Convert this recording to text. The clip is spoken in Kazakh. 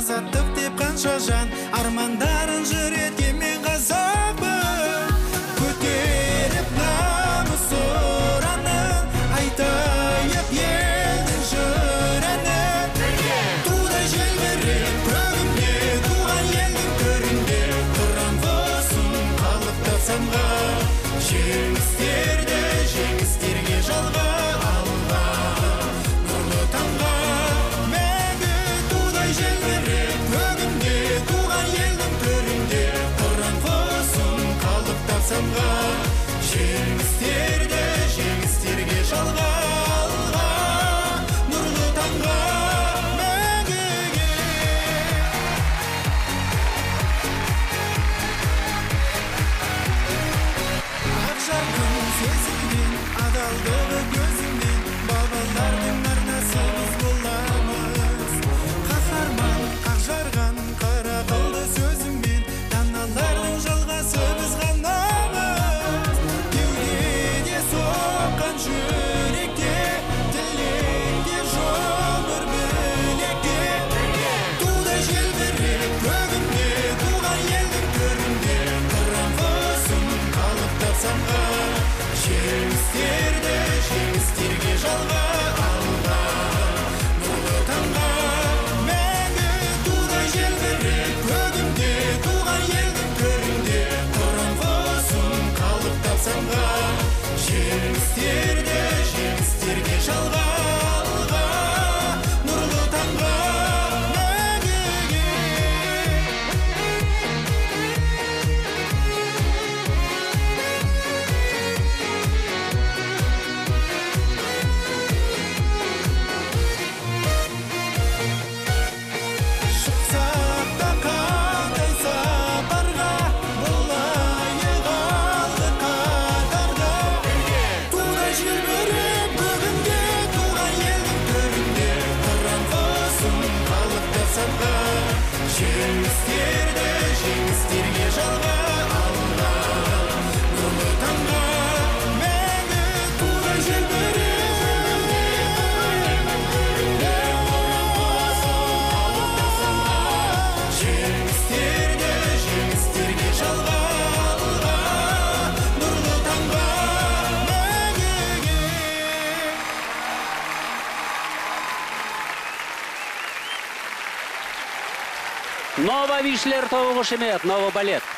азаттық деп қанша жан армандарын жүреткен мен қазақпын. Көтеріп намыс ұранын, айтайық елдің жыраны. Тудай желбіреп көгімде, туған елдің төрінде, тұрам болсын қалықтап самға. Жеңістерді жеңістерге жалға алға, нұрлы таңға. Мәңгі тудай желбіреп көгімде, туған елдің төрінде, тұрам болсын қалықтап самға. Жеңістерді жеңістерге жалға алға, нұрлы таңға. Мәңгіге ақ жарқын сезімден, адалдығы көзіңнен, бабалардың арнасы біз боламыз. Қаһарман қақ жарған қара қылды сөзіңмен, даналардың жалғасы біз ғанамыз. Кеудеде соққан жүректе, тілекте жұмыр білекте. Тудай желбіреп көгімде, туған елдің төрінде, тұрам болсын қалықтап самға. Жеңістерді жеңістерге жалға алға, нұрлы таңға. Мәңгі тудай желбіреп көгімде, туған елдің төрінде, тұрам болсын қалықтап самға. Жеңістерді жеңістерге жалға алға, нұрлы таңға. Мәңгіге шықсақ та қандай сапарға, болайық алғы қатарда. Тудай желбіреп көгімде, туған елдің төрінде, тұрам болсын қалықтап самға. Жеңістерді жеңістерге жалға алға, нұрлы таңға. Мәңгі тудай желбіреп жеңістерді жеңістерге жалға алға, нұрлы таңға. Мәңгіге Нова Вишлер тобы қошемет, Нова балет.